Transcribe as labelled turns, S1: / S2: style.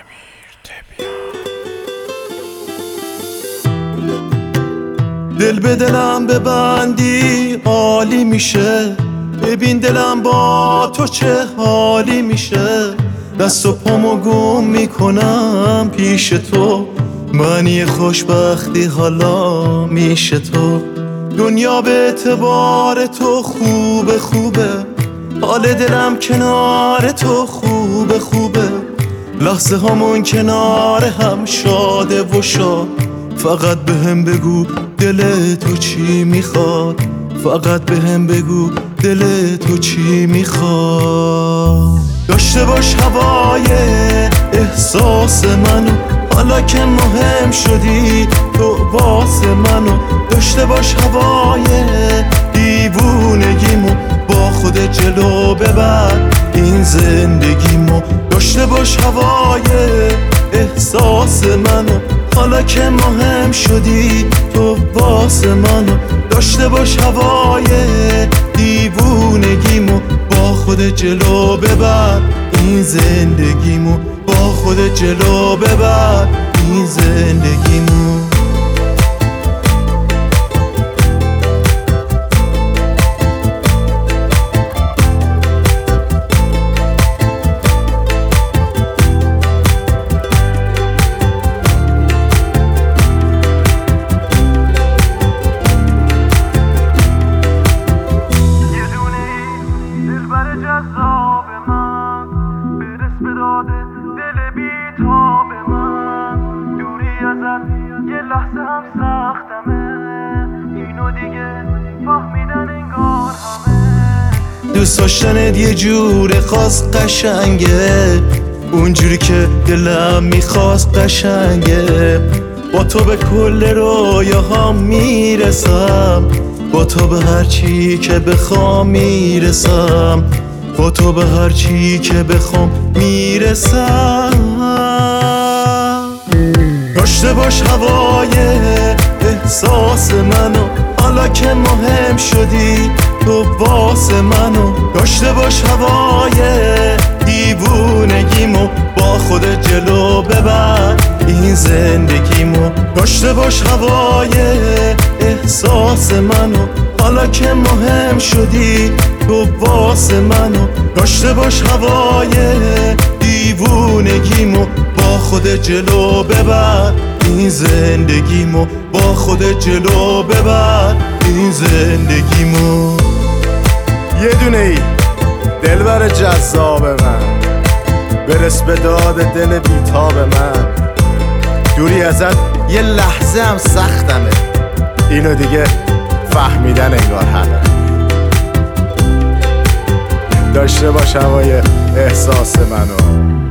S1: دل به دلم ببندی عالی میشه، ببین دلم با تو چه حالی میشه. دست و پامو گم میکنم پیش تو، معنی خوشبختی حالا میشه تو. دنیا به اعتبار تو خوبه خوبه، حال دلم کنار تو خوبه خوبه. لحظه هامون کنار هم شاده و شاد، فقط بهم بگو دل تو چی میخواد، فقط بهم بگو دل تو چی میخواد. داشته باش هوای احساس منو، حالا که مهم شدی تو واسه منو. داشته باش هوای دیوونگیمو، با خود جلو ببر این زندگیمو. داشته باش هوای احساس منو، حالا که مهم شدی تو واسه منو. داشته باش هوای دیوونگیمو، با خود جلو ببر این زندگیمو، با خود جلو ببر این زندگیمو.
S2: جذاب من برس به داد دل بیتاب من، دوری ازت یه لحظه هم سختمه، اینو دیگه فهمیدن انگار همه.
S1: دوست داشتنت یه جور خاص قشنگه، اونجوری که دلم میخواست قشنگه. با تو به کل رویاهام میرسم، با تو به هر چی که بخوام میرسم، با تو به هر چی که بخوام میرسم. داشته باش هوای احساس منو، حالا که مهم شدی تو واسه منو. داشته باش هوای دیوونگیمو، با خود جلو ببر این زندگیمو. داشته باش هوای احساس منو، حالا که مهم شدی تو واسه منو. داشته باش هوای دیوونگیمو، با خود جلو ببر این زندگیمو، با خود جلو ببر این زندگیمو.
S3: یه دونه ای دلبر جذاب من، برس به داد دل بیتاب من، دوری ازت یه لحظه هم سختمه، اینو دیگه فهمیدن انگار همه. داشته باش هوای احساس منو.